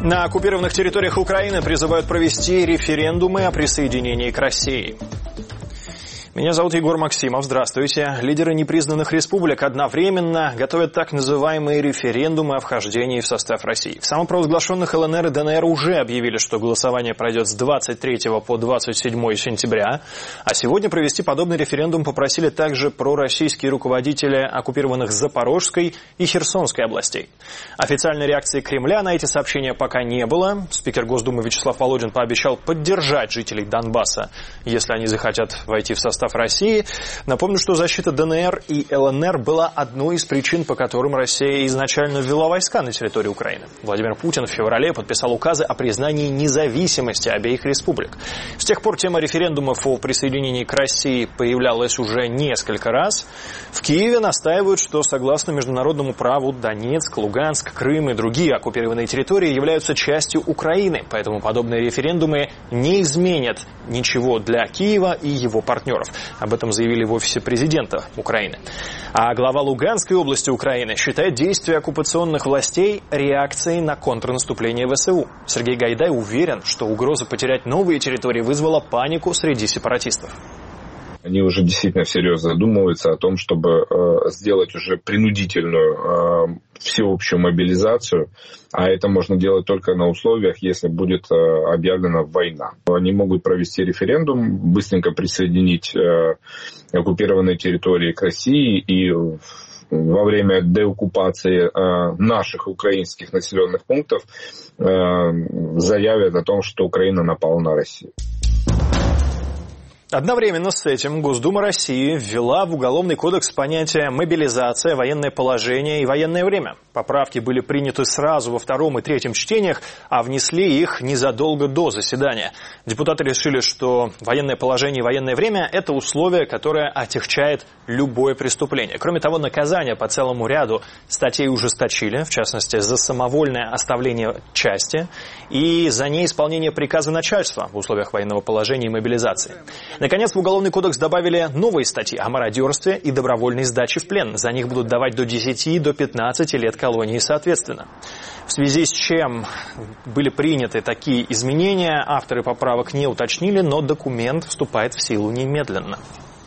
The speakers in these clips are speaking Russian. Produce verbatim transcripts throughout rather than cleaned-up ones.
На оккупированных территориях Украины призывают провести референдумы о присоединении к России. Меня зовут Егор Максимов. Здравствуйте. Лидеры непризнанных республик одновременно готовят так называемые референдумы о вхождении в состав России. В самопровозглашенных ЛНР и ДНР уже объявили, что голосование пройдет с двадцать третьего по двадцать седьмое сентября. А сегодня провести подобный референдум попросили также пророссийские руководители оккупированных Запорожской и Херсонской областей. Официальной реакции Кремля на эти сообщения пока не было. Спикер Госдумы Вячеслав Володин пообещал поддержать жителей Донбасса, если они захотят войти в состав России. Напомню, что защита ДНР и ЛНР была одной из причин, по которым Россия изначально ввела войска на территорию Украины. Владимир Путин в феврале подписал указы о признании независимости обеих республик. С тех пор тема референдумов о присоединении к России появлялась уже несколько раз. В Киеве настаивают, что согласно международному праву Донецк, Луганск, Крым и другие оккупированные территории являются частью Украины, поэтому подобные референдумы не изменят ничего для Киева и его партнеров. Об этом заявили в офисе президента Украины. А глава Луганской области Украины считает действия оккупационных властей реакцией на контрнаступление ВСУ. Сергей Гайдай уверен, что угроза потерять новые территории вызвала панику среди сепаратистов. Они уже действительно всерьез задумываются о том, чтобы э, сделать уже принудительную э, всеобщую мобилизацию, а это можно делать только на условиях, если будет э, объявлена война. Они могут провести референдум, быстренько присоединить э, оккупированные территории к России и во время деоккупации э, наших украинских населенных пунктов э, заявят о том, что Украина напала на Россию. Одновременно с этим Госдума России ввела в Уголовный кодекс понятия «мобилизация», «военное положение» и «военное время». Поправки были приняты сразу во втором и третьем чтениях, а внесли их незадолго до заседания. Депутаты решили, что военное положение и военное время – это условие, которое отягчает любое преступление. Кроме того, наказания по целому ряду статей ужесточили, в частности, за самовольное оставление части и за неисполнение приказа начальства в условиях военного положения и мобилизации. Наконец, в Уголовный кодекс добавили новые статьи о мародерстве и добровольной сдаче в плен. За них будут давать до десяти, до пятнадцати лет колонии соответственно. В связи с чем были приняты такие изменения, авторы поправок не уточнили, но документ вступает в силу немедленно.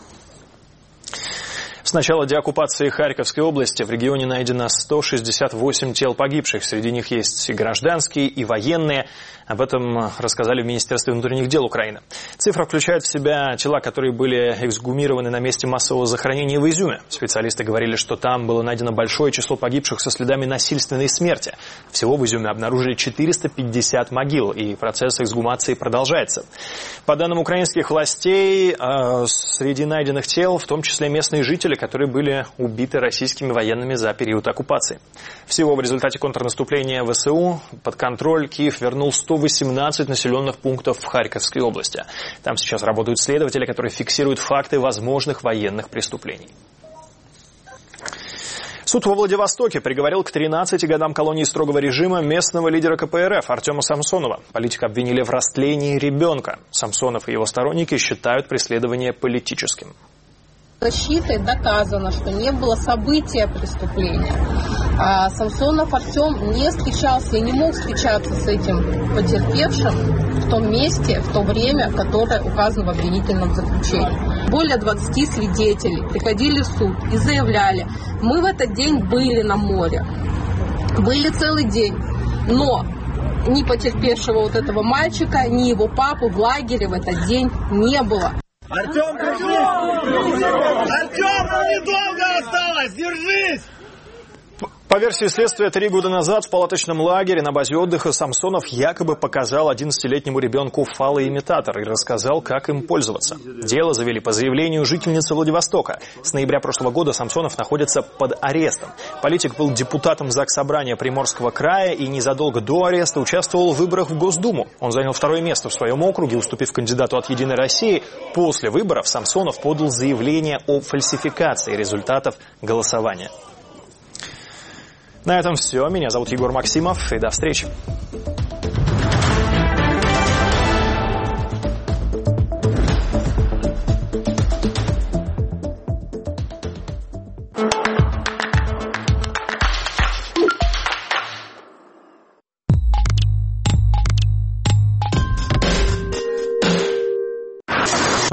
С начала деоккупации Харьковской области в регионе найдено сто шестьдесят восемь тел погибших. Среди них есть и гражданские, и военные. Об этом рассказали в Министерстве внутренних дел Украины. Цифра включает в себя тела, которые были эксгумированы на месте массового захоронения в Изюме. Специалисты говорили, что там было найдено большое число погибших со следами насильственной смерти. Всего в Изюме обнаружили четыреста пятьдесят могил, и процесс эксгумации продолжается. По данным украинских властей, среди найденных тел в том числе местные жители, которые были убиты российскими военными за период оккупации. Всего в результате контрнаступления ВСУ под контроль Киев вернул сто восемнадцать населенных пунктов в Харьковской области. Там сейчас работают следователи, которые фиксируют факты возможных военных преступлений. Суд во Владивостоке приговорил к тринадцати годам колонии строгого режима местного лидера ка пэ эр эф Артема Самсонова. Политика обвинили в растлении ребенка. Самсонов и его сторонники считают преследование политическим. Защитой доказано, что не было события преступления. А Самсонов Артем не встречался и не мог встречаться с этим потерпевшим в том месте, в то время, которое указано в обвинительном заключении. Более двадцати свидетелей приходили в суд и заявляли: мы в этот день были на море, были целый день, но ни потерпевшего вот этого мальчика, ни его папы в лагере в этот день не было. Артем, держись! Артем, ну недолго осталось, держись! По версии следствия, три года назад в палаточном лагере на базе отдыха Самсонов якобы показал одиннадцатилетнему ребенку фалоимитатор и рассказал, как им пользоваться. Дело завели по заявлению жительницы Владивостока. С ноября прошлого года Самсонов находится под арестом. Политик был депутатом Заксобрания Приморского края и незадолго до ареста участвовал в выборах в Госдуму. Он занял второе место в своем округе, уступив кандидату от «Единой России». После выборов Самсонов подал заявление о фальсификации результатов голосования. На этом все. Меня зовут Егор Максимов, и до встречи.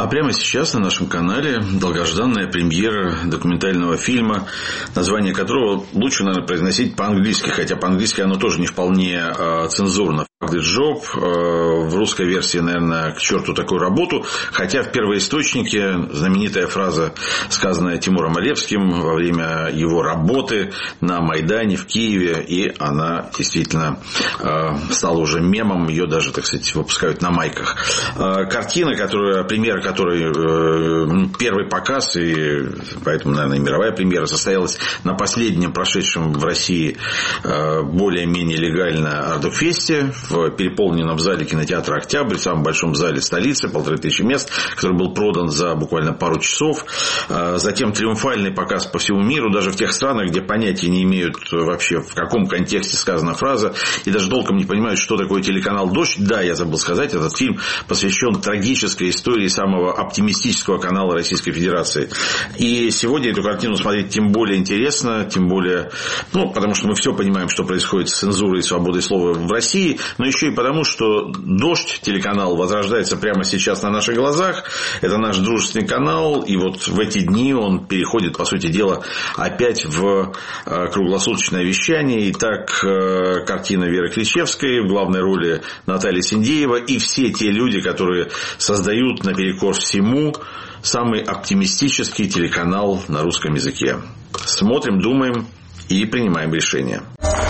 А прямо сейчас на нашем канале долгожданная премьера документального фильма, название которого лучше, наверное, произносить по-английски, хотя по-английски оно тоже не вполне э, цензурно. Джоб, э, в русской версии, наверное, к черту такую работу, хотя в первоисточнике знаменитая фраза, сказанная Тимуром Олевским во время его работы на Майдане в Киеве, и она действительно э, стала уже мемом, ее даже, так сказать, выпускают на майках. Э, картина, которая, премьера которой, э, первый показ, и поэтому, наверное, и мировая премьера, состоялась на последнем прошедшем в России э, более-менее легально Ардукфесте, в переполненном зале кинотеатра «Октябрь», в самом большом зале столицы, полторы тысячи мест, который был продан за буквально пару часов. Затем триумфальный показ по всему миру, даже в тех странах, где понятия не имеют вообще, в каком контексте сказана фраза, и даже толком не понимают, что такое телеканал «Дождь». Да, я забыл сказать, этот фильм посвящен трагической истории самого оптимистического канала Российской Федерации. И сегодня эту картину смотреть тем более интересно, тем более, ну, потому что мы все понимаем, что происходит с цензурой и свободой слова в России, но еще и потому, что «Дождь», телеканал, возрождается прямо сейчас на наших глазах. Это наш дружественный канал. И вот в эти дни он переходит, по сути дела, опять в круглосуточное вещание. Итак, картина Веры Кричевской, в главной роли Наталья Синдеева. И все те люди, которые создают наперекор всему самый оптимистический телеканал на русском языке. Смотрим, думаем и принимаем решения.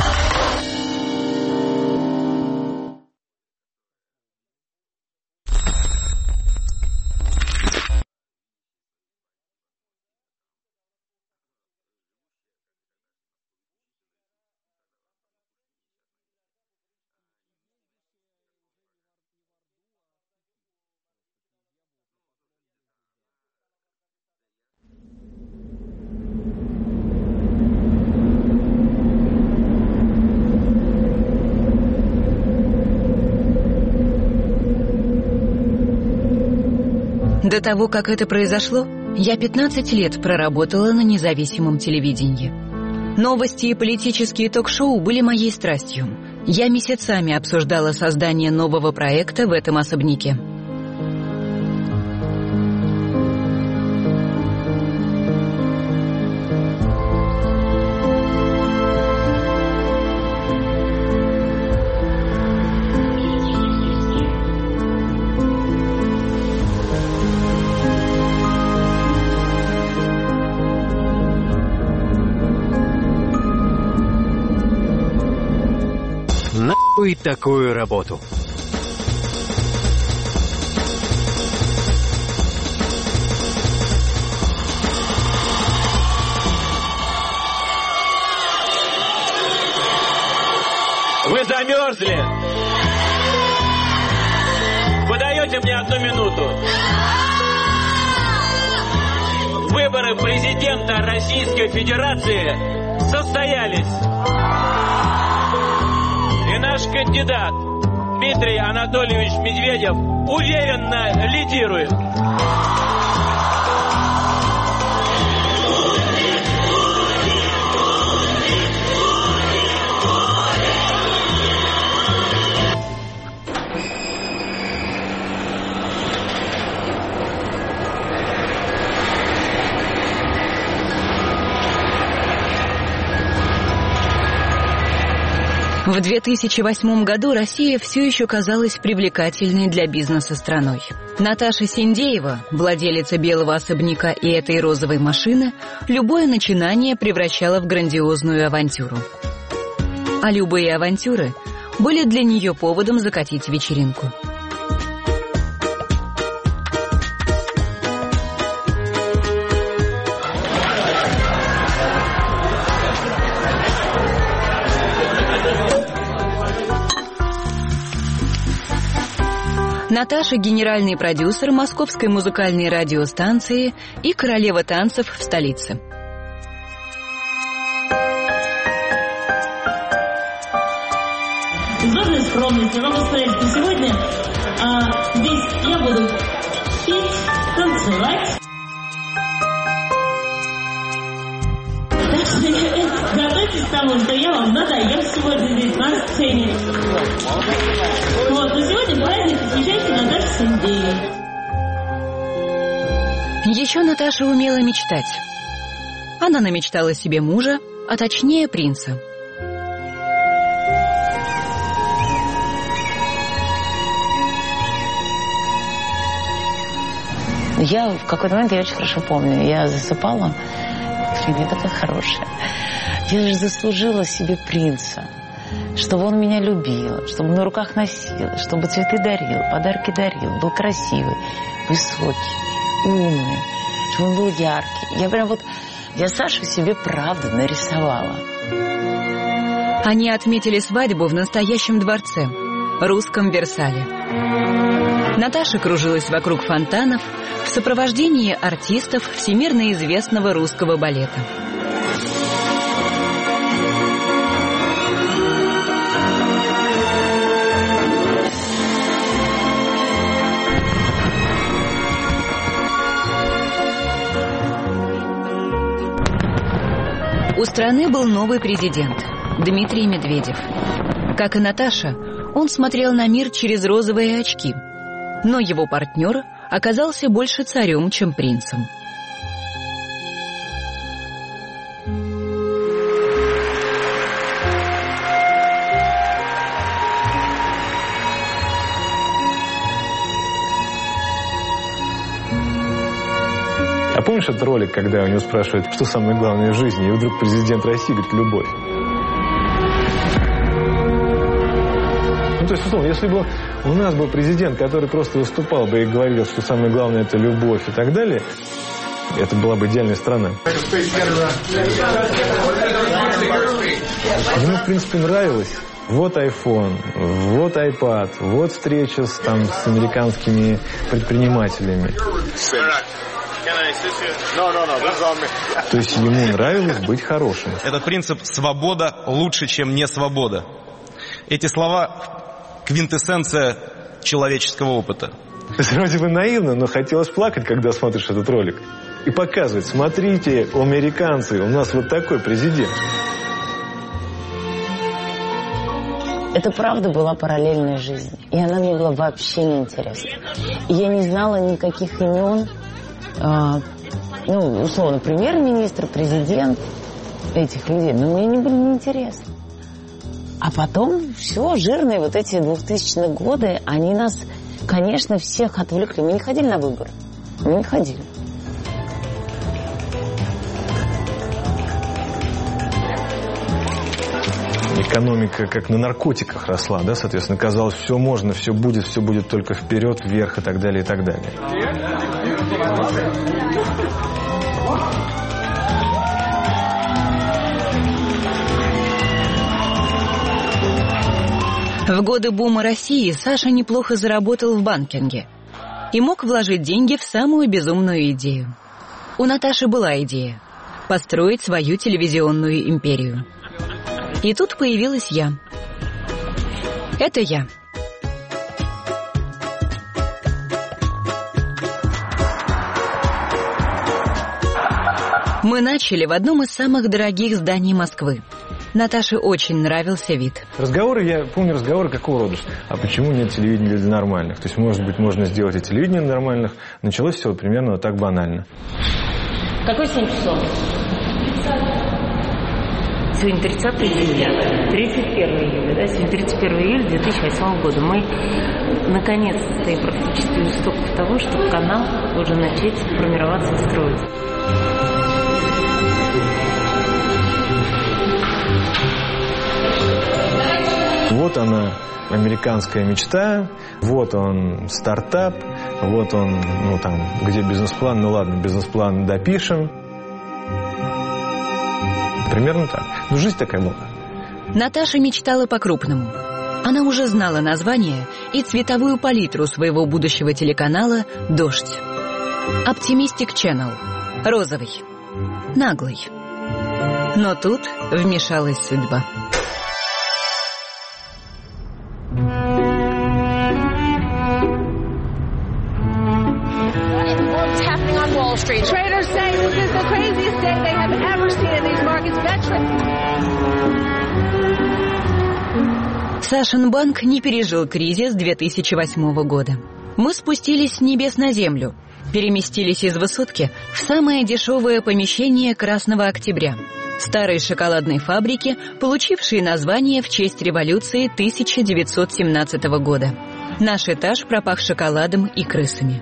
До того, как это произошло, я пятнадцать лет проработала на независимом телевидении. Новости и политические ток-шоу были моей страстью. Я месяцами обсуждала создание нового проекта в этом особняке. И такую работу. Вы замерзли? Вы даете мне одну минуту? Выборы президента Российской Федерации состоялись. И наш кандидат Дмитрий Анатольевич Медведев уверенно лидирует. В две тысячи восьмом году Россия все еще казалась привлекательной для бизнеса страной. Наташа Синдеева, владелица белого особняка и этой розовой машины, любое начинание превращала в грандиозную авантюру. А любые авантюры были для нее поводом закатить вечеринку. Наташа – генеральный продюсер Московской музыкальной радиостанции и королева танцев в столице. Из должной скромности могу сказать, что сегодня а, здесь я буду петь, танцевать. Так что готовьтесь к тому, что я вам надоем сегодня здесь на сцене. Вот, но сегодня праздник посвящается Наташе Синдеевой. Еще Наташа умела мечтать. Она намечтала себе мужа, а точнее принца. Я в какой-то момент, я очень хорошо помню, я засыпала, я такая хорошая. Я же заслужила себе принца, чтобы он меня любил, чтобы на руках носил, чтобы цветы дарил, подарки дарил, был красивый, высокий, умный, чтобы он был яркий. Я прям вот, я Сашу себе правда нарисовала. Они отметили свадьбу в настоящем дворце, русском Версале. Наташа кружилась вокруг фонтанов в сопровождении артистов всемирно известного русского балета. У страны был новый президент Дмитрий Медведев. Как и Наташа, он смотрел на мир через розовые очки. Но его партнер оказался больше царем, чем принцем. А помнишь этот ролик, когда у него спрашивают, что самое главное в жизни, и вдруг президент России говорит «любовь». Ну, то есть, условно, если бы у нас был президент, который просто выступал бы и говорил, что самое главное – это любовь и так далее, это была бы идеальная страна. Ему, в принципе, нравилось. Вот iPhone, вот iPad, вот встреча с, там, с американскими предпринимателями. То есть ему нравилось быть хорошим. Этот принцип «свобода лучше, чем не свобода». Эти слова – квинтэссенция человеческого опыта. Вроде бы наивно, но хотелось плакать, когда смотришь этот ролик. И показывать: смотрите, американцы, у нас вот такой президент. Это правда была параллельная жизнь. И она мне была вообще неинтересна. И я не знала никаких имен. А, ну, условно, премьер-министр, президент этих людей. Но мне они были неинтересны. А потом все, жирные вот эти двухтысячные годы, они нас, конечно, всех отвлекли. Мы не ходили на выборы. Мы не ходили. Экономика как на наркотиках росла, да, соответственно, казалось, все можно, все будет, все будет только вперед, вверх и так далее, и так далее. В годы бума России Саша неплохо заработал в банкинге и мог вложить деньги в самую безумную идею. У Наташи была идея – построить свою телевизионную империю. И тут появилась я. Это я. Мы начали в одном из самых дорогих зданий Москвы. Наташе очень нравился вид. Разговоры, я помню разговоры какого рода. А почему нет телевидения для нормальных? То есть, может быть, можно сделать и телевидение для нормальных. Началось все примерно вот так банально. Какой семь часов? Сегодня тридцатое июля, тридцать первое июля, да? Сегодня тридцать первое июля две тысячи восьмого года. Мы наконец-то стоим практически у истоков того, чтобы канал уже начать формироваться и строиться. Вот она, американская мечта, вот он, стартап, вот он, ну там, где бизнес-план, ну ладно, бизнес-план допишем. Примерно так. Ну, жизнь такая была. Наташа мечтала по-крупному. Она уже знала название и цветовую палитру своего будущего телеканала «Дождь». Optimistic Channel. Розовый. Наглый. Но тут вмешалась судьба. Traders say this is the craziest day they have ever seen in these markets. Сашинбанк не пережил кризис две тысячи восьмого года. Мы спустились с небес на землю переместились из высотки в самое дешевое помещение Красного Октября, старой шоколадной фабрики, получившей название в честь революции тысяча девятьсот семнадцатого года. Наш этаж пропах шоколадом и крысами.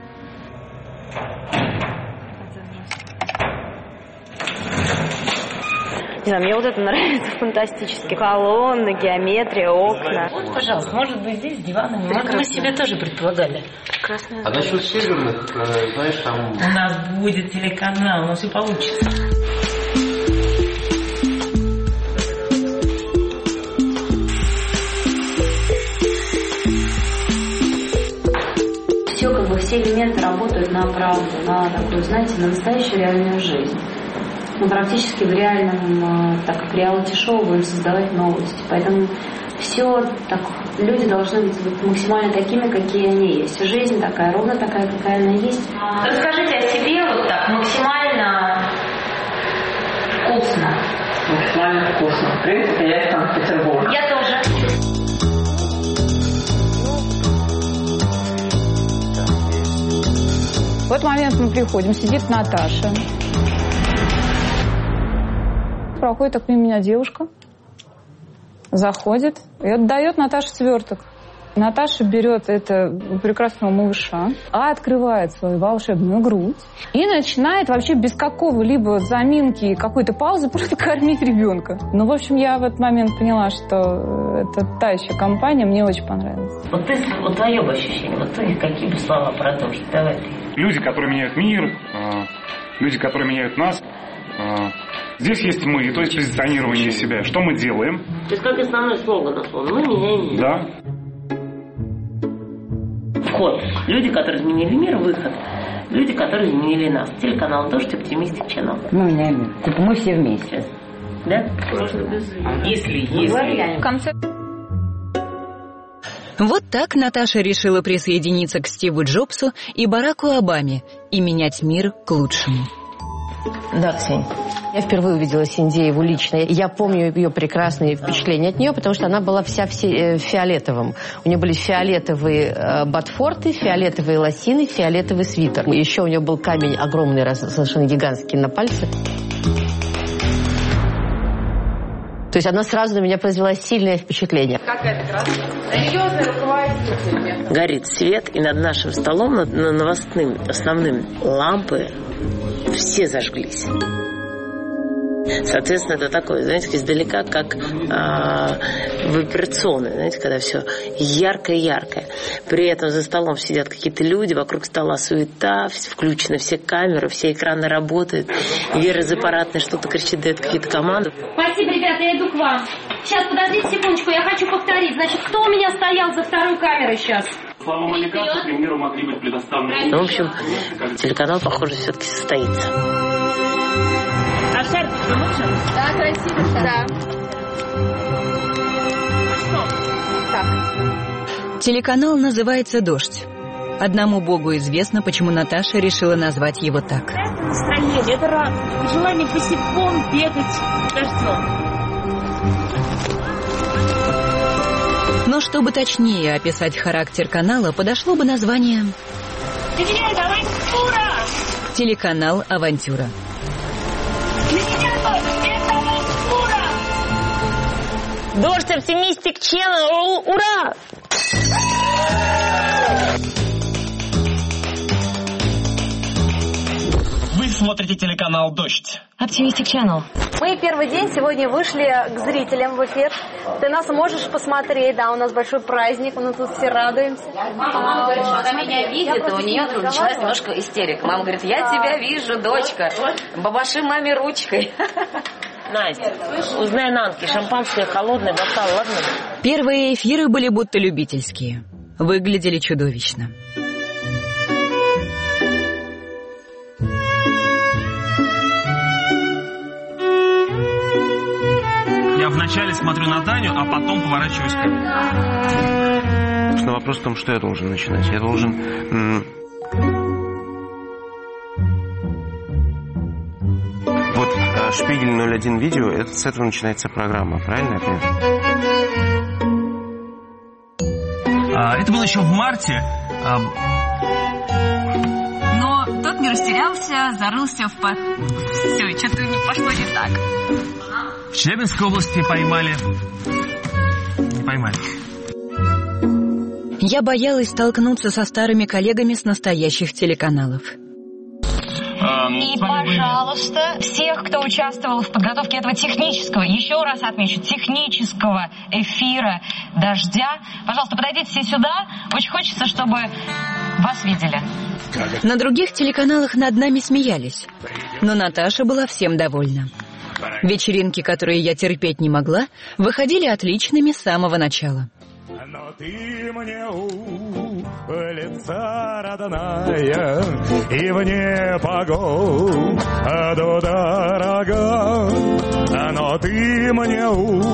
Не знаю, мне вот это нравится фантастически. Колонны, геометрия, окна. Вот, пожалуйста, может быть, здесь диваны. Может, мы себе тоже предполагали. Прекрасно. А насчет северных, знаешь, там... У нас будет телеканал, у нас все получится. Все, как бы, все элементы работают на правду, на такую, знаете, на настоящую реальную жизнь. Мы практически в реальном, так как реалити-шоу, будем создавать новости. Поэтому все так, люди должны быть максимально такими, какие они есть. Жизнь такая, ровно такая, какая она есть. Расскажите о себе вот так, максимально вкусно. Максимально вкусно. В принципе, я из Санкт-Петербурга. Я тоже. В этот момент мы приходим, сидит Наташа. Проходит так мимо меня девушка, заходит и отдает Наташе сверток. Наташа берет это прекрасного малыша, а открывает свою волшебную грудь и начинает вообще без какого-либо заминки, какой-то паузы просто кормить ребенка. Ну, в общем, я в этот момент поняла, что это та еще компания, мне очень понравилась. Вот, ты, вот твое бы ощущение, вот ты какие бы слова продолжить, давай. Люди, которые меняют мир, люди, которые меняют нас. Здесь есть мы, то есть позиционирование себя. Что мы делаем? То есть как основной слоган назван. Мы меняем мир. Да. Вход. Люди, которые изменили мир, выход. Люди, которые изменили нас. Телеканал «Дождь», Оптимистик Channel. Мы меняем мир. Типа мы все вместе. Да? Если, если. В конце... Вот так Наташа решила присоединиться к Стиву Джобсу и Бараку Обаме и менять мир к лучшему. Да, Ксения. Я впервые увидела Синдееву лично. Я помню ее прекрасные впечатления от нее, потому что она была вся в фиолетовом. У нее были фиолетовые ботфорты, фиолетовые лосины, фиолетовый свитер. Еще у нее был камень огромный, совершенно гигантский на пальце. То есть она сразу на меня произвела сильное впечатление. Какая прекрасная. Серьезная руководительница. Горит свет, и над нашим столом, над новостным основным лампы все зажглись. Соответственно, это такое, знаете, издалека, как а, в операционной, знаете, когда все яркое-яркое. При этом за столом сидят какие-то люди, вокруг стола суета, включены все камеры, все экраны работают. Вера из аппаратной что-то кричит, дает какие-то команды. Спасибо, ребята, я иду к вам. Сейчас, подождите секундочку, я хочу повторить. Значит, кто у меня стоял за второй камерой сейчас? Слава Маликату, премьеру могли быть предоставлены. Ну, в общем, телеканал, похоже, все-таки состоится. А шарф лучше? Да, красиво шарф. Да. Телеканал называется «Дождь». Одному богу известно, почему Наташа решила назвать его так. Это настроение, это желание босиком бегать дождем. Но чтобы точнее описать характер канала, подошло бы название «Телеканал Авантюра». Дождь, Оптимистик Channel, ура! Вы смотрите телеканал «Дождь». Оптимистик Channel. Мы первый день сегодня вышли к зрителям в эфир. Ты нас можешь посмотреть, да, у нас большой праздник, мы тут все радуемся. Мама говорит, что она меня видит, и у нее началась немножко истерика. Мама говорит, я тебя вижу, дочка, бабаши маме ручкой. Настя, узнай Нанки, шампанское холодное, бокал, ладно? Первые эфиры были будто любительские. Выглядели чудовищно. Я вначале смотрю на Таню, а потом поворачиваюсь к ней. Но вопрос в том, что я должен начинать. Я должен... Вот Шпигель ноль один видео, это, с этого начинается программа, правильно? А, это было еще в марте. А... Но не растерялся, зарылся в под... Все, что-то не пошло не так. В Челябинской области поймали... Не поймали. Я боялась столкнуться со старыми коллегами с настоящих телеканалов. И, пожалуйста, всех, кто участвовал в подготовке этого технического, еще раз отмечу, технического эфира «Дождя», пожалуйста, подойдите все сюда. Очень хочется, чтобы вас видели. На других телеканалах над нами смеялись, но Наташа была всем довольна. Вечеринки, которые я терпеть не могла, выходили отличными с самого начала. Но ты мне улица родная, и вне погоду дорога, но ты мне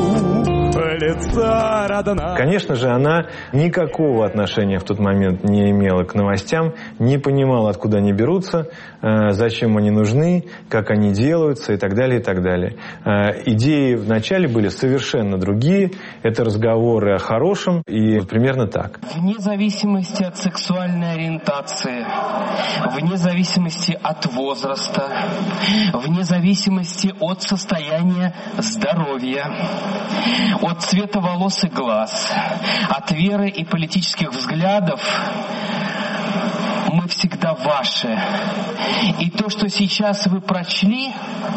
улица родная. Конечно же, она никакого отношения в тот момент не имела к новостям, не понимала, откуда они берутся, зачем они нужны, как они делаются и так далее, и так далее. Идеи вначале были совершенно другие. Это разговоры о хорошем и примерно так. Вне зависимости от сексуальной ориентации, вне зависимости от возраста, вне зависимости от состояния здоровья, от цвета волос и глаз, от веры и политических взглядов, мы всегда ваши. И то, что сейчас вы прочли,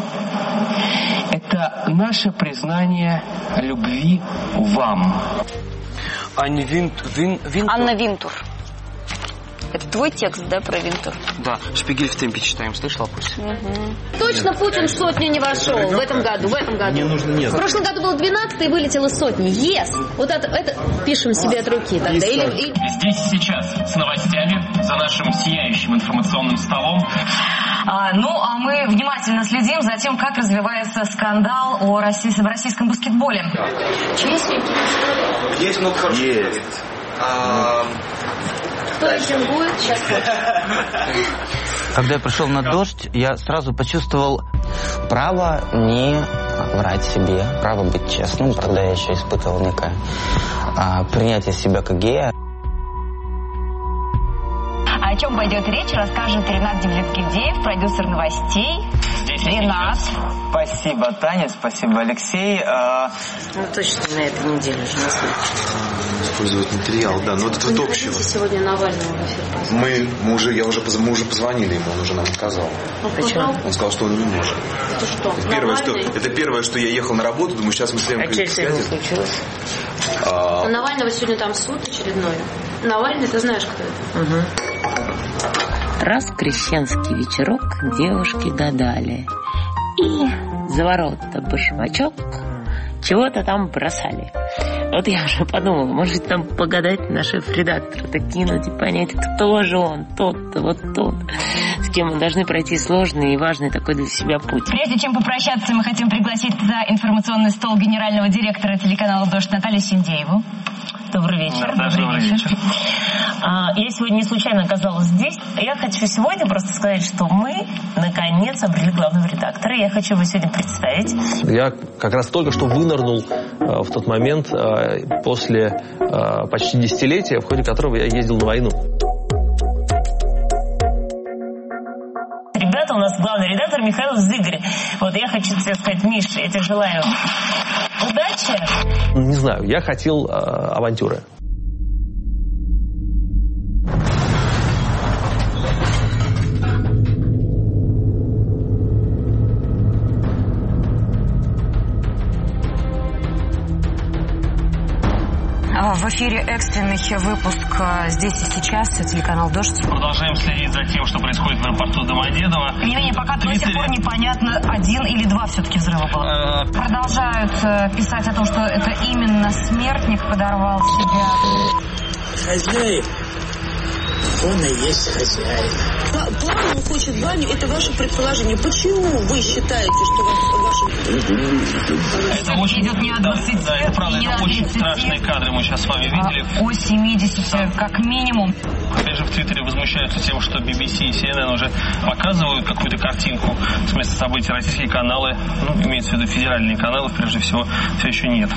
это наше признание любви вам. Анна Вин... Вин... Винтур. Анна Винтур. Это твой текст, да, про Винтур? Да, «Шпигель в темпе» читаем. Слышала, Пусть? Угу. Точно Путин в сотню не вошел в этом году, в этом году. Мне нужно нет. В прошлом году был двенадцатый и вылетел из сотни. Yes! Вот это, это пишем себе от руки тогда. Или, или... Здесь и сейчас с новостями за нашим сияющим информационным столом. А, ну, а мы внимательно следим за тем, как развивается скандал о России, в российском баскетболе. Есть ли? Есть много хороших. Есть. А... Кто этим будет? Сейчас. Когда я пришел на «Дождь», я сразу почувствовал право не врать себе, право быть честным. Правда, я еще испытывал некое а, принятие себя как гея. О чем пойдет речь, расскажет Ренат Девлеткидеев, продюсер новостей. Ренат. Спасибо, Таня, спасибо, Алексей. А... Ну, точно на этой неделе уже на случай. Использовать материал, да, но вот это вот общего. Сегодня Навального в эфир позвонили. Мы, мы, уже, я уже, мы уже позвонили ему, он уже нам сказал. Он Почему? Он сказал, что он не может. Это что, это первое, что, это первое, что я ехал на работу, думаю, сейчас мы с Ленкой... А что сегодня случилось? А... У Навального сегодня там суд очередной. Навальный, ты знаешь, кто это? Угу. Раз крещенский вечерок девушки гадали. И за ворота башмачок чего-то там бросали. Вот я уже подумала, может там погадать наши редакторы, кинуть и понять, кто же он, тот-то, вот тот, с кем мы должны пройти сложный и важный такой для себя путь. Прежде чем попрощаться, мы хотим пригласить за информационный стол генерального директора телеканала «Дождь» Наталью Синдееву. Добрый вечер. Да, добрый, добрый вечер. вечер. А, я сегодня не случайно оказалась здесь. Я хочу сегодня просто сказать, что мы наконец обрели главного редактора. Я хочу его сегодня представить. Я как раз только что вынырнул э, в тот момент э, после э, почти десятилетия, в ходе которого я ездил на войну. Ребята, у нас главный редактор Михаил Зыгорь. Вот я хочу тебе сказать, Миш, я тебе желаю удачи. Не знаю, я хотел э, авантюры. В эфире экстренный выпуск «Здесь и сейчас», телеканал «Дождь». Продолжаем следить за тем, что происходит в аэропорту Домодедово. Тем не менее, пока до сих пор непонятно, один или два все-таки взрыва было. А... Продолжают писать о том, что это именно смертник подорвал себя. Хозяин. Он и есть хозяин. Парень хочет баню, это ваше предположение. Почему вы считаете, что ваше... Это очень, идет не о двадцати, да, это правда, это очень страшные кадры мы сейчас с вами видели. А, о семидесяти, как минимум. Опять же, в Твиттере возмущаются тем, что би би си и си эн эн уже показывают какую-то картинку с места событий. Российские каналы, ну, имеется в виду федеральные каналы, прежде всего, все еще нет.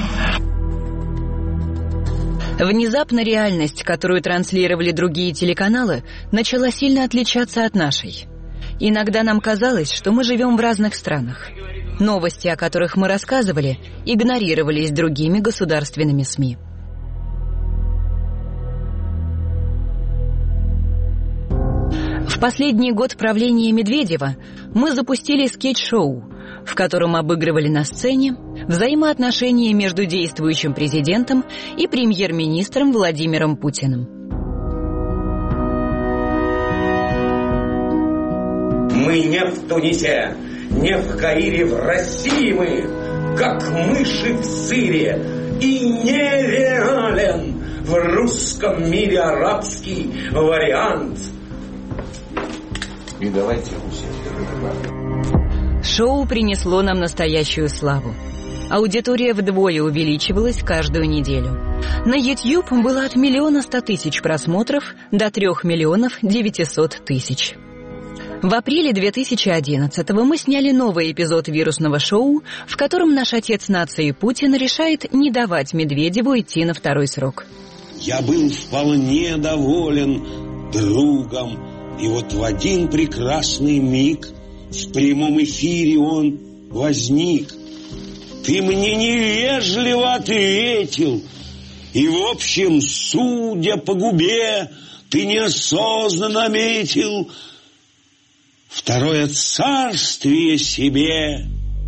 Внезапно реальность, которую транслировали другие телеканалы, начала сильно отличаться от нашей. Иногда нам казалось, что мы живем в разных странах. Новости, о которых мы рассказывали, игнорировались другими государственными СМИ. В последний год правления Медведева мы запустили скетч-шоу, в котором обыгрывали на сцене взаимоотношения между действующим президентом и премьер-министром Владимиром Путиным. Мы не в Тунисе, не в Каире, в России мы, как мыши в сыре, и нереален в русском мире арабский вариант. И давайте Шоу принесло нам настоящую славу. Аудитория вдвое увеличивалась каждую неделю. На YouTube было от миллиона ста тысяч просмотров до трех миллионов девятисот тысяч. В апреле две тысячи одиннадцатого мы сняли новый эпизод вирусного шоу, в котором наш отец нации Путин решает не давать Медведеву идти на второй срок. Я был вполне доволен другом, и вот в один прекрасный миг в прямом эфире он возник. Ты мне невежливо ответил, и в общем, судя по губе, ты неосознанно метил второе царствие себе.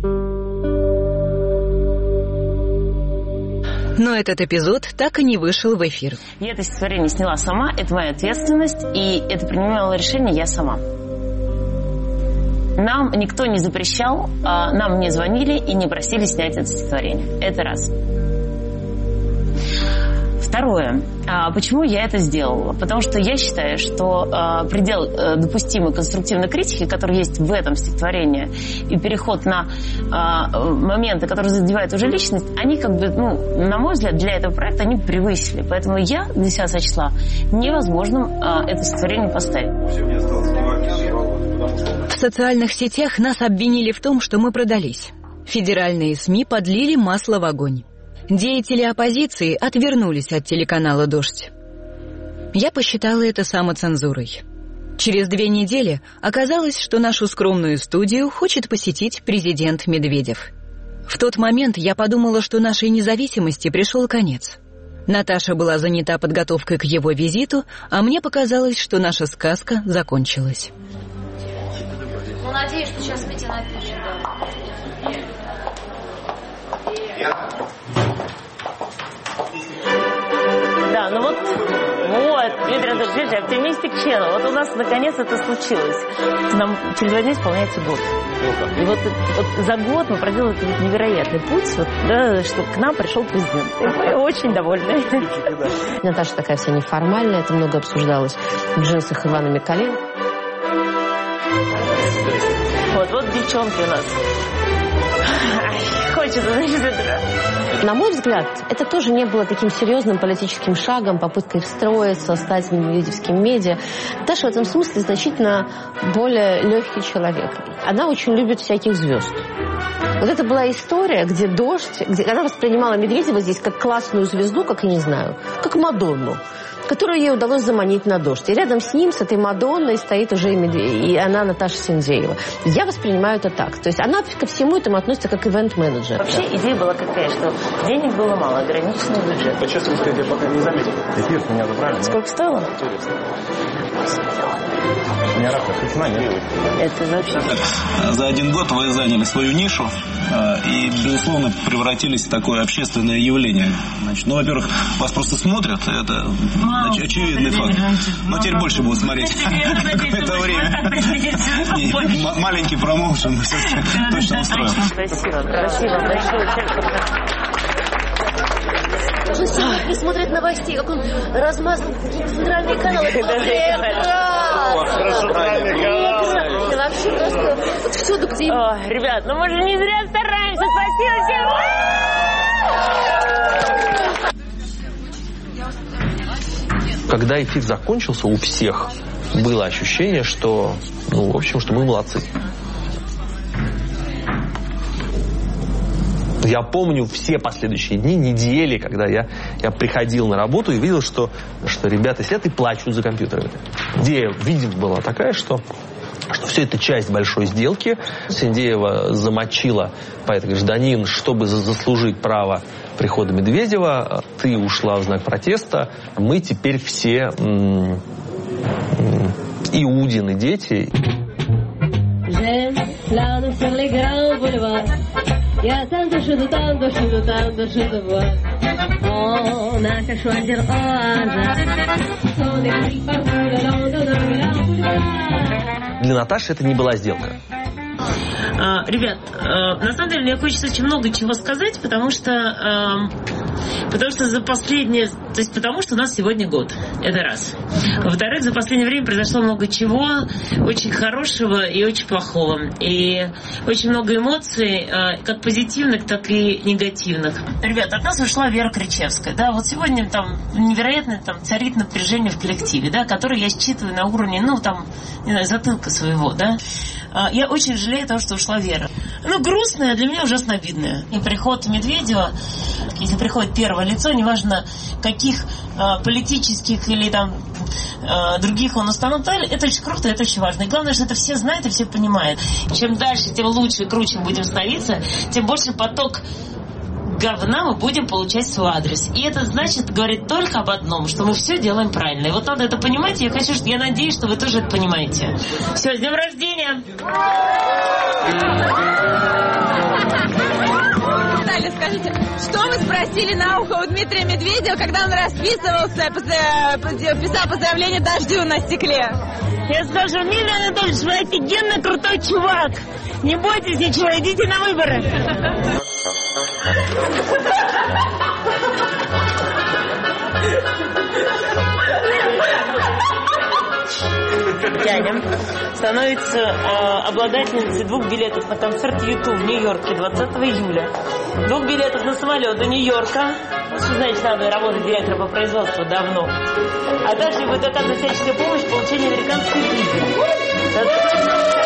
Но этот эпизод так и не вышел в эфир. Я это стихотворение сняла сама, это моя ответственность, и это принимала решение я сама. Нам никто не запрещал, нам не звонили и не просили снять это стихотворение. Это раз. Второе. Почему я это сделала? Потому что я считаю, что предел допустимой конструктивной критики, который есть в этом стихотворении, и переход на моменты, которые задевают уже личность, они как бы, ну, на мой взгляд, для этого проекта они превысили. Поэтому я для себя сочла невозможным это стихотворение поставить. В социальных сетях нас обвинили в том, что мы продались. Федеральные СМИ подлили масло в огонь. Деятели оппозиции отвернулись от телеканала «Дождь». Я посчитала это самоцензурой. Через две недели оказалось, что нашу скромную студию хочет посетить президент Медведев. В тот момент я подумала, что нашей независимости пришел конец. Наташа была занята подготовкой к его визиту, а мне показалось, что наша сказка закончилась. Ну, надеюсь, что сейчас Митя напишет, да. Да, ну вот, вот, Дмитрий Анатольевич, оптимистик Channel. Вот у нас наконец это случилось. Нам через два дня исполняется год. И вот, вот за год мы проделали этот невероятный путь, вот, да, что к нам пришел президент. И мы очень довольны. Наташа такая вся неформальная, это много обсуждалось в джинсах Ивана Миколенко. Вот, вот девчонки у нас. Хочется, значит, это... На мой взгляд, это тоже не было таким серьезным политическим шагом, попыткой встроиться, стать медведевским медиа. Даша в этом смысле значительно более легкий человек. Она очень любит всяких звезд. Вот это была история, где «Дождь», где она воспринимала Медведева здесь как классную звезду, как, я не знаю, как Мадонну, которую ей удалось заманить на «Дождь». И рядом с ним, с этой Мадонной, стоит уже и, Медведев, и она, Наташа Синдеева. Я воспринимаю это так. То есть она ко всему этому относится как ивент-менеджер. Вообще идея была какая, что денег было мало, ограниченный бюджет. Вот честно сказать, я пока не заметил. Эфир меня забрали. Сколько стоило? Меня рак, включена, нет? Это вообще... За один год вы заняли свою нишу и, безусловно, превратились в такое общественное явление. Значит, ну, во-первых, вас просто смотрят, это значит, очевидный факт. Но теперь больше будут смотреть какое-то время. Маленький промоушен точно устроим. Спасибо, спасибо большое. Уже сегодня не смотрят новостей, как он размазан в какие-то центральные каналы. Прекрасно! Вообще просто вот всюду, где... Ребят, ну мы же не зря стараемся. Спасибо всем! Когда эфир закончился, у всех было ощущение, что, ну, в общем, что мы молодцы. Я помню все последующие дни, недели, когда я, я приходил на работу и видел, что, что ребята сидят и плачут за компьютерами. Идея, видимо, была такая, что что все это часть большой сделки. Синдеева замочила поэт-гражданин, чтобы заслужить право прихода Медведева. Ты ушла в знак протеста. Мы теперь все м- м- Иудины дети. Для Наташи это не была сделка. А, ребят, а, на самом деле мне хочется очень много чего сказать, потому что а, потому что за последние, то есть потому что у нас сегодня год, это раз. Во-вторых, за последнее время произошло много чего очень хорошего и очень плохого, и очень много эмоций, а, как позитивных, так и негативных. Ребят, от нас ушла Вера Кричевская, да, вот сегодня там невероятно там царит напряжение в коллективе, да, которое я считываю на уровне, ну там, не знаю, затылка своего, да. Я очень жалею того, что ушла Вера. Ну, грустная, для меня ужасно обидная. И приход Медведева, если приходит первое лицо, неважно каких э, политических или там э, других он установил, это очень круто, это очень важно. И главное, что это все знают и все понимают. Чем дальше, тем лучше и круче мы будем становиться, тем больше поток говна мы будем получать в свой адрес. И это значит, говорит только об одном, что мы все делаем правильно. И вот надо это понимать, и я хочу, я надеюсь, что вы тоже это понимаете. Все, с днем рождения! Наталья, скажите, что вы спросили на ухо у Дмитрия Медведева, когда он расписывался, писал поздравление дождю на стекле? Я скажу, Миля Анатольевич, вы офигенно крутой чувак. Не бойтесь ничего, идите на выборы. Таня становится э, обладательницей двух билетов на концерт юту в Нью-Йорке двадцатого июля. Двух билетов на самолет до Нью-Йорка. Что значит, надо работать директором по производству давно. А также будет оказана всяческая помощь в получении американской визы.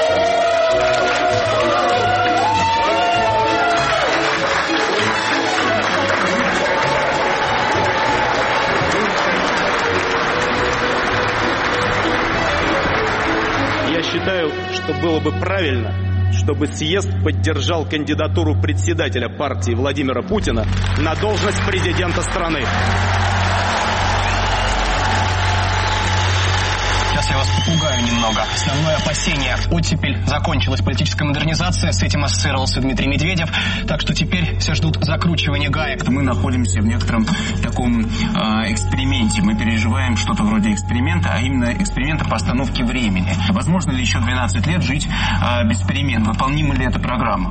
Я считаю, что было бы правильно, чтобы съезд поддержал кандидатуру председателя партии Владимира Путина на должность президента страны. Сейчас я вас попугаю немного. Основное опасение. Оттепель закончилась, политическая модернизация. С этим ассоциировался Дмитрий Медведев. Так что теперь все ждут закручивания гаек. Мы находимся в некотором таком э, эксперименте. Мы переживаем что-то вроде эксперимента, а именно эксперимента по остановке времени. Возможно ли еще двенадцать лет жить э, без перемен? Выполнима ли эта программа?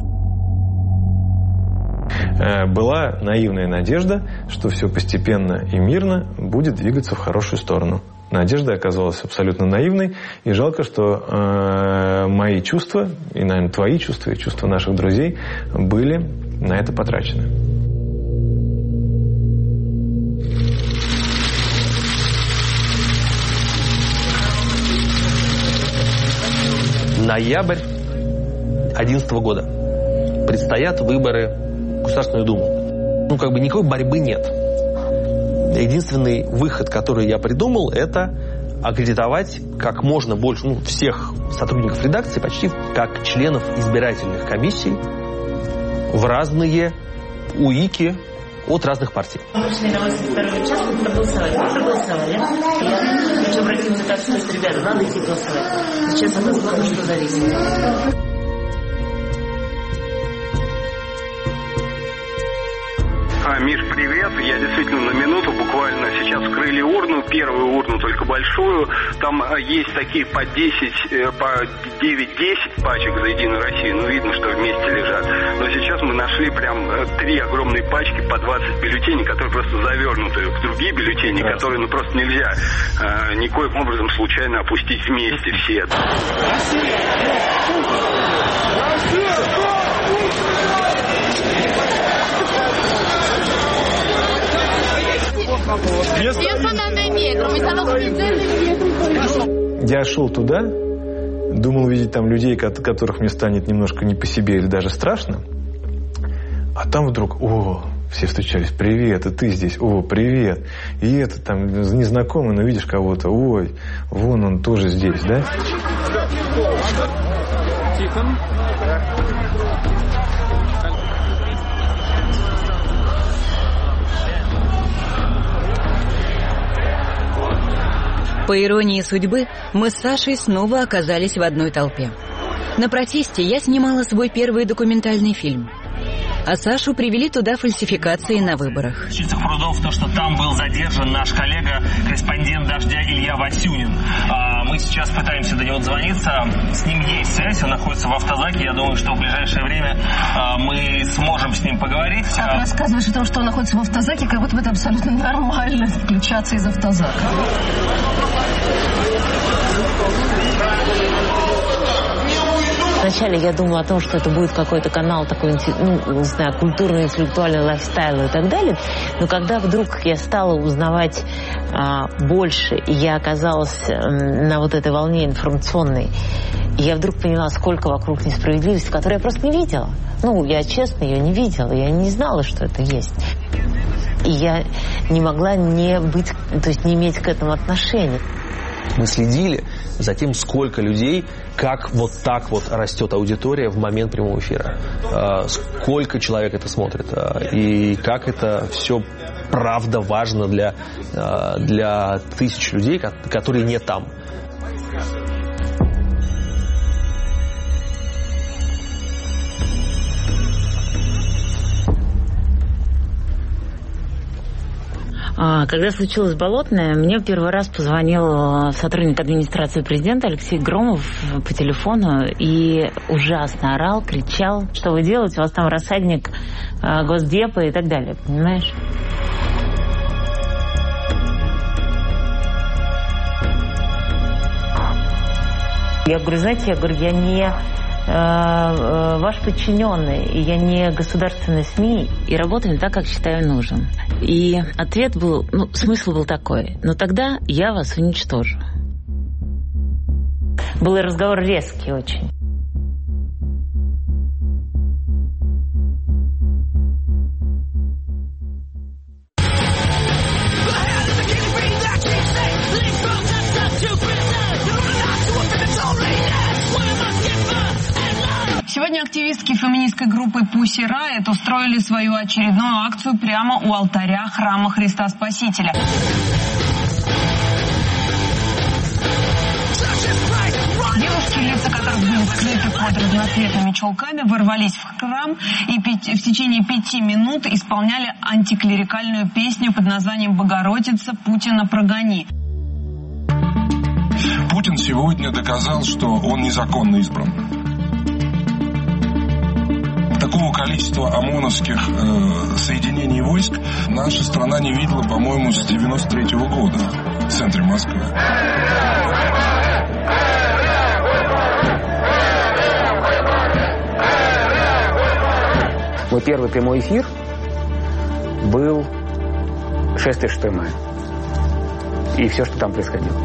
Была наивная надежда, что все постепенно и мирно будет двигаться в хорошую сторону. Надежда оказалась абсолютно наивной, и жалко, что э, мои чувства, и, наверное, твои чувства, и чувства наших друзей были на это потрачены. Ноябрь две тысячи одиннадцатого года. Предстоят выборы в Государственную Думу. Ну, как бы никакой борьбы нет. Единственный выход, который я придумал, это аккредитовать как можно больше, ну, всех сотрудников редакции, почти как членов избирательных комиссий в разные УИКи от разных партий. Мы пришли на второй участок проголосовать. Мы проголосовали. Я хочу обратиться к тому, что, ребята, надо идти голосовать. Сейчас от нас много что зависит. А, Миш, привет. Я действительно на минуту буквально сейчас вскрыли урну, первую урну, только большую. Там есть такие по десять, по девять-десять пачек за Единую Россию. Ну, видно, что вместе лежат. Но сейчас мы нашли прям три огромные пачки по двадцать бюллетеней, которые просто завернуты в другие бюллетени, да, которые, ну, просто нельзя а, никоим образом случайно опустить вместе все. Я шел туда, думал видеть там людей, которых мне станет немножко не по себе или даже страшно. А там вдруг, о, все встречались. Привет, и ты здесь. О, привет. И это там незнакомый, но видишь кого-то. Ой, вон он тоже здесь, да? По иронии судьбы, мы с Сашей снова оказались в одной толпе. На протесте я снимала свой первый документальный фильм. А Сашу привели туда фальсификации на выборах. В Чистых прудов то, что там был задержан наш коллега, корреспондент «Дождя» Илья Васюнин. А мы сейчас пытаемся до него дозвониться. С ним есть связь, он находится в автозаке. Я думаю, что в ближайшее время а, мы сможем с ним поговорить. Так, рассказываешь о том, что он находится в автозаке, как будто бы это абсолютно нормально, включаться из автозака. Вначале я думала о том, что это будет какой-то канал такой, ну, не знаю, культурный, интеллектуальный лайфстайл и так далее. Но когда вдруг я стала узнавать а, больше, и я оказалась а, на вот этой волне информационной, я вдруг поняла, сколько вокруг несправедливости, которую я просто не видела. Ну, я честно ее не видела, я не знала, что это есть. И я не могла не быть, то есть не иметь к этому отношения. Мы следили за тем, сколько людей, как вот так вот растет аудитория в момент прямого эфира. Сколько человек это смотрит. И как это все правда важно для, для тысяч людей, которые не там. Когда случилось Болотное, мне первый раз позвонил сотрудник администрации президента Алексей Громов по телефону и ужасно орал, кричал, что вы делаете, у вас там рассадник Госдепа и так далее, понимаешь? Я говорю, знаете, я говорю, я не э, ваш подчиненный, и я не государственная СМИ, и работаем так, как считаю нужным. И ответ был, ну, смысл был такой, но тогда я вас уничтожу. Был разговор резкий очень. Сегодня активистки феминистской группы Pussy Riot устроили свою очередную акцию прямо у алтаря храма Христа Спасителя. Девушки, лица которых были скрыты под разноцветными чулками, ворвались в храм и в течение пяти минут исполняли антиклерикальную песню под названием «Богородица, Путина прогони». Путин сегодня доказал, что он незаконно избран. Такого количества ОМОНовских э, соединений войск наша страна не видела, по-моему, с девяносто третьего года в центре Москвы. Мой первый прямой эфир был шестое шестое мая. И все, что там происходило.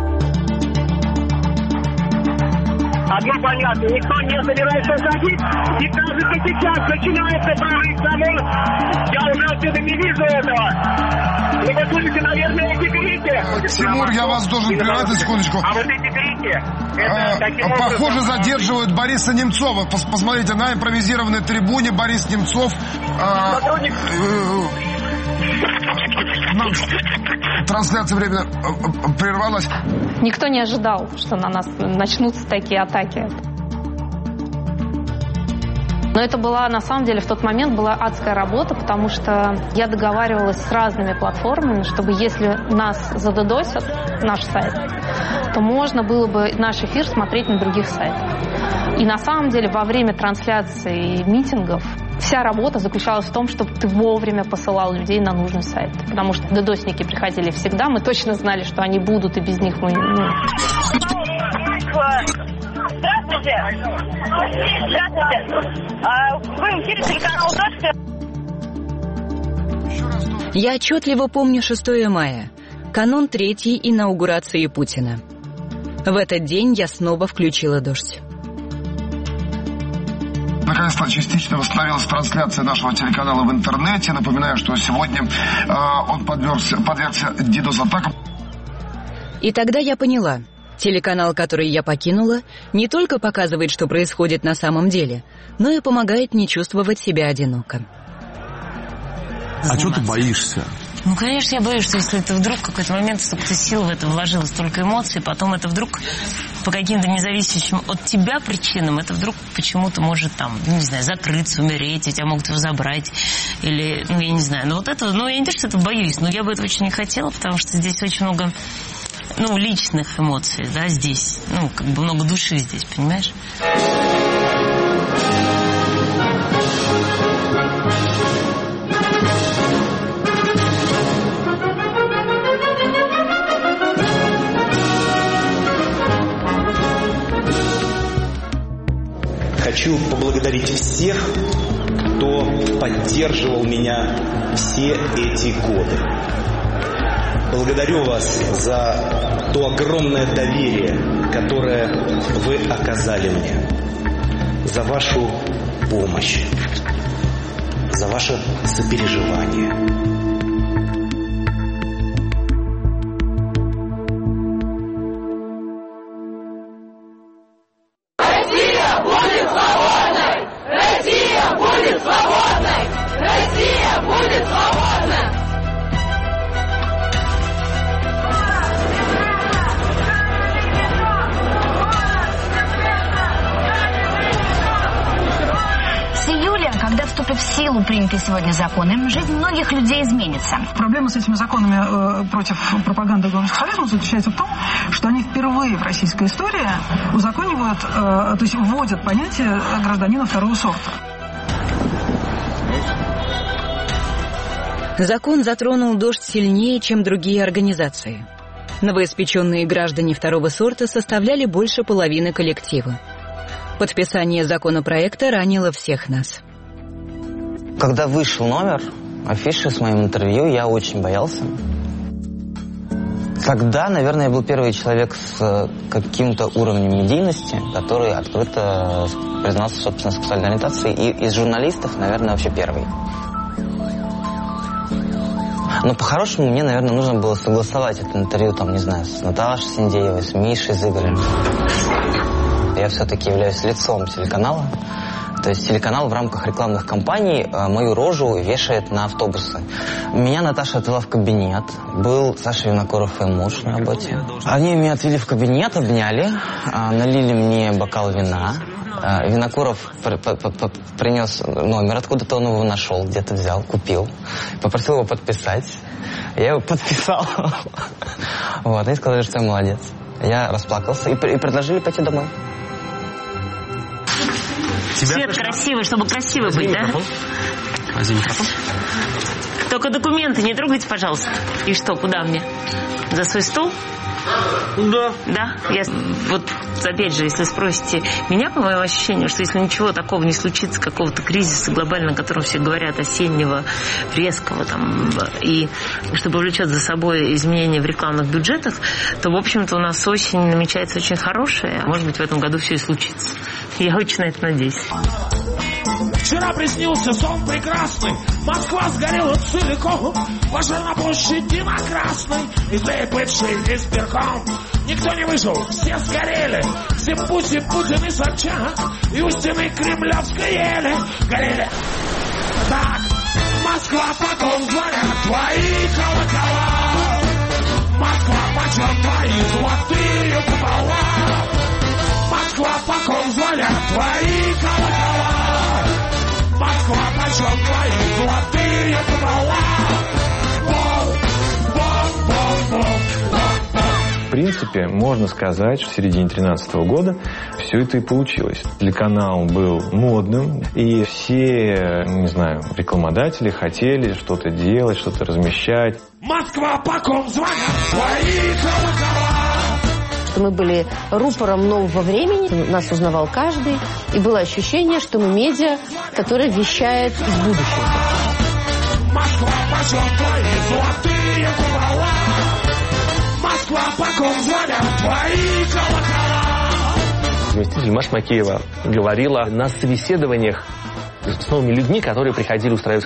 Одно понятно, никто не собирается уходить, и даже сейчас начинается прорыв домой. Я уже отсюда не вижу этого. Вы послушайте, наверное, эти крики. Тимур, я вас должен прервать на секундочку. А вот эти крики, это а, таким похоже, образом... задерживают Бориса Немцова. Пос посмотрите, на импровизированной трибуне Борис Немцов... А, Сотрудник... Нам трансляция временно прервалась. Никто не ожидал, что на нас начнутся такие атаки. Но это была, на самом деле, в тот момент была адская работа, потому что я договаривалась с разными платформами, чтобы если нас задодосят, наш сайт, то можно было бы наш эфир смотреть на других сайтах. И на самом деле во время трансляции митингов вся работа заключалась в том, чтобы ты вовремя посылал людей на нужный сайт. Потому что додосники приходили всегда, мы точно знали, что они будут, и без них мы... Ну... Здравствуйте! Здравствуйте! А, вы в эфире телеканала «Дождь». Я отчетливо помню шестое мая, канун третьей инаугурации Путина. В этот день я снова включила «Дождь». наконец-то частично восстановилась трансляция нашего телеканала в интернете. Напоминаю, что сегодня э, он подвергся, подвергся дидос-атакам. И тогда я поняла, телеканал, который я покинула, не только показывает, что происходит на самом деле, но и помогает не чувствовать себя одиноко. А что ты боишься? Ну, конечно, я боюсь, что если это вдруг в какой-то момент столько сил в это вложилось, столько эмоций, потом это вдруг по каким-то независящим от тебя причинам, это вдруг почему-то может там, ну, не знаю, закрыться, умереть, и тебя могут его забрать, или, ну, я не знаю. Но вот этого, ну, я не то, что это боюсь, но я бы этого очень не хотела, потому что здесь очень много, ну, личных эмоций, да, здесь. Ну, как бы много души здесь, понимаешь? Хочу поблагодарить всех, кто поддерживал меня все эти годы. Благодарю вас за то огромное доверие, которое вы оказали мне, за вашу помощь, за ваше сопереживание. В силу принятые сегодня законы, жизнь многих людей изменится. Проблема с этими законами э, против пропаганды гомосексуализма заключается в том, что они впервые в российской истории узаконивают, э, то есть вводят понятие гражданина второго сорта. Закон затронул «Дождь» сильнее, чем другие организации. Новоиспеченные граждане второго сорта составляли больше половины коллектива. Подписание законопроекта ранило всех нас. Когда вышел номер афиши с моим интервью, я очень боялся. Тогда, наверное, я был первый человек с каким-то уровнем медийности, который открыто признался, собственно, сексуальной ориентации. И из журналистов, наверное, вообще первый. Но по-хорошему мне, наверное, нужно было согласовать это интервью, там, не знаю, с Наташей Синдеевой, с Мишей, с Игорем. Я все-таки являюсь лицом телеканала. То есть телеканал в рамках рекламных кампаний мою рожу вешает на автобусы. Меня Наташа отвела в кабинет. Был Саша Винокуров и муж на работе. Они меня отвели в кабинет, обняли, налили мне бокал вина. Винокуров принес номер, откуда-то он его нашел, где-то взял, купил. Попросил его подписать. Я его подписал. Вот, они сказали, что я молодец. Я расплакался и предложили пойти домой. Цвет красивый, чтобы красиво Возьми быть, микрофон. Да? Возьми микрофон. Только документы не трогайте, пожалуйста. И что, куда мне? За свой стол? Да. Да? Я, вот, опять же, если спросите меня, по моему ощущению, что если ничего такого не случится, какого-то кризиса глобального, о котором все говорят, осеннего, резкого, там, и что повлечет за собой изменения в рекламных бюджетах, то, в общем-то, у нас осень намечается очень хорошая. Может быть, в этом году все и случится. Я очень на это надеюсь. Вчера приснился сон прекрасный. Москва сгорела целиком. Пожар на площади на Красной. И злые бывшие избирком. Никто не выжил, все сгорели. Все Путин, Путин и Собчак. И у стены Кремлевской ели горели. Так, Москва, потом звонят твои колокола. Москва, почем твои золотые купола. Москва, по ком звонят твои колокола. Москва, почем твои золотые купола. Бом, бом, бом, бом. В принципе, можно сказать, что в середине две тысячи тринадцатого года все это и получилось. Телеканал был модным, и все, не знаю, рекламодатели хотели что-то делать, что-то размещать. Москва, по ком звонят твои колокола. Что мы были рупором нового времени, нас узнавал каждый, и было ощущение, что мы медиа, которое вещает из будущего. Москва, почем твои золотые купола. Москва, по ком звонят твои колокола. заместитель Маша Макеева говорила на собеседованиях с новыми людьми, которые приходили устраивать